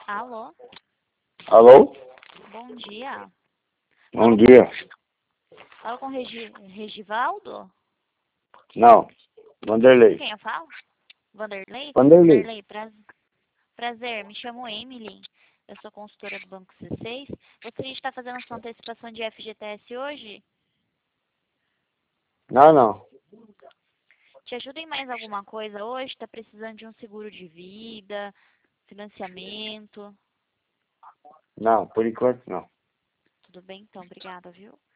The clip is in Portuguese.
Alô? Alô? Bom dia. Bom dia. Fala com Regivaldo? Não, Vanderlei. Quem eu falo? Vanderlei? Vanderlei. Prazer, me chamo Emily. Eu sou consultora do Banco C6. Gostaria de estar fazendo sua antecipação de FGTS hoje? Não. Te ajuda em mais alguma coisa hoje? Está precisando de um seguro de vida, financiamento? Não, por enquanto não. Tudo bem, então. Obrigada, viu?